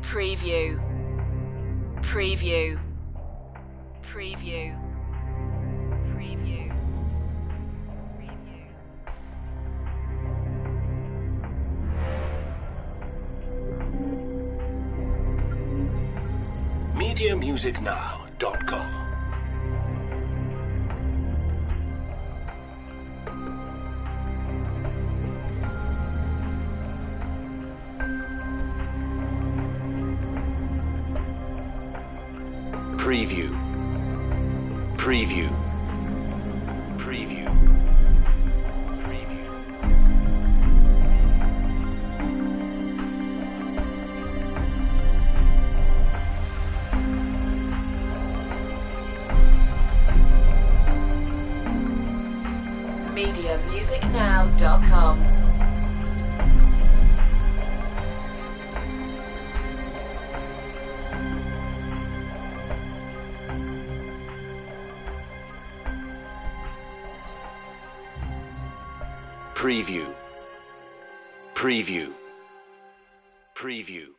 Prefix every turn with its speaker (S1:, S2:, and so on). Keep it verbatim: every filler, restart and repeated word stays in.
S1: Preview. Preview. Preview. Preview. Preview.
S2: media music now dot com. Preview. Preview. Preview. Preview.
S1: media music now dot com.
S2: Preview. Preview. Preview.